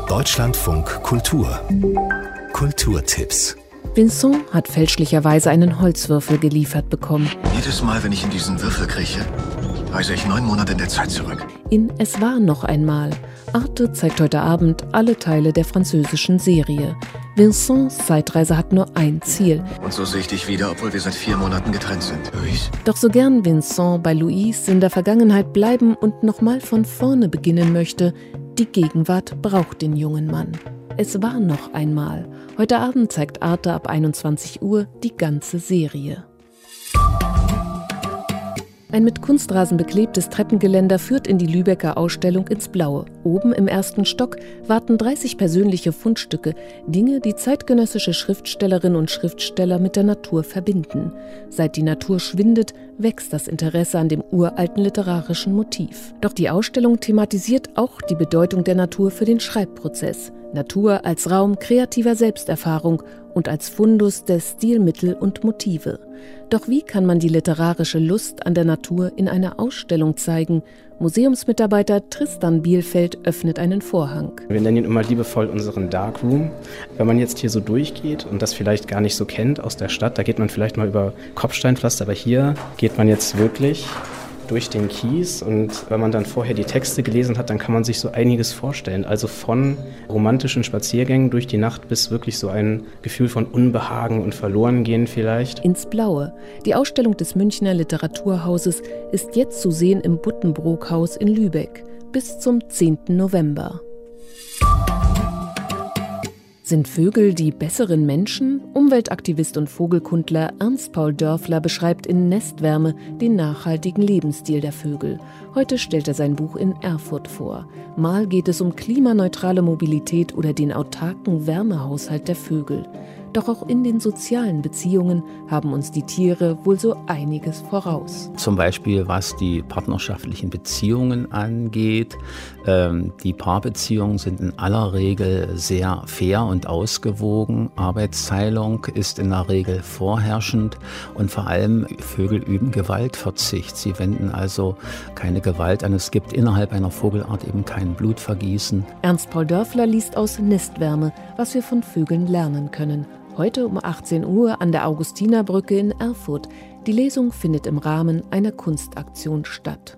Deutschlandfunk Kultur. Kulturtipps. Vincent hat fälschlicherweise einen Holzwürfel geliefert bekommen. Jedes Mal, wenn ich in diesen Würfel krieche, reise ich 9 Monate in der Zeit zurück. In Es war noch einmal. Arte zeigt heute Abend alle Teile der französischen Serie. Vincents Zeitreise hat nur ein Ziel. Und so sehe ich dich wieder, obwohl wir seit 4 Monaten getrennt sind. Louise. Doch so gern Vincent bei Louise in der Vergangenheit bleiben und nochmal von vorne beginnen möchte, die Gegenwart braucht den jungen Mann. Es war noch einmal. Heute Abend zeigt Arte ab 21 Uhr die ganze Serie. Ein mit Kunstrasen beklebtes Treppengeländer führt in die Lübecker Ausstellung ins Blaue. Oben im ersten Stock warten 30 persönliche Fundstücke, Dinge, die zeitgenössische Schriftstellerinnen und Schriftsteller mit der Natur verbinden. Seit die Natur schwindet, wächst das Interesse an dem uralten literarischen Motiv. Doch die Ausstellung thematisiert auch die Bedeutung der Natur für den Schreibprozess. Natur als Raum kreativer Selbsterfahrung und als Fundus der Stilmittel und Motive. Doch wie kann man die literarische Lust an der Natur in einer Ausstellung zeigen? Museumsmitarbeiter Tristan Bielfeld öffnet einen Vorhang. Wir nennen ihn immer liebevoll unseren Darkroom. Wenn man jetzt hier so durchgeht und das vielleicht gar nicht so kennt aus der Stadt, da geht man vielleicht mal über Kopfsteinpflaster, aber hier geht man jetzt wirklich durch den Kies, und wenn man dann vorher die Texte gelesen hat, dann kann man sich so einiges vorstellen. Also von romantischen Spaziergängen durch die Nacht bis wirklich so ein Gefühl von Unbehagen und Verlorengehen vielleicht. Ins Blaue. Die Ausstellung des Münchner Literaturhauses ist jetzt zu sehen im Buddenbrook-Haus in Lübeck bis zum 10. November. Sind Vögel die besseren Menschen? Umweltaktivist und Vogelkundler Ernst Paul Dörfler beschreibt in Nestwärme den nachhaltigen Lebensstil der Vögel. Heute stellt er sein Buch in Erfurt vor. Mal geht es um klimaneutrale Mobilität oder den autarken Wärmehaushalt der Vögel. Doch auch in den sozialen Beziehungen haben uns die Tiere wohl so einiges voraus. Zum Beispiel was die partnerschaftlichen Beziehungen angeht. Die Paarbeziehungen sind in aller Regel sehr fair und ausgewogen. Arbeitsteilung ist in der Regel vorherrschend und vor allem Vögel üben Gewaltverzicht. Sie wenden also keine Gewalt an. Es gibt innerhalb einer Vogelart eben kein Blutvergießen. Ernst Paul Dörfler liest aus Nestwärme, was wir von Vögeln lernen können. Heute um 18 Uhr an der Augustinerbrücke in Erfurt. Die Lesung findet im Rahmen einer Kunstaktion statt.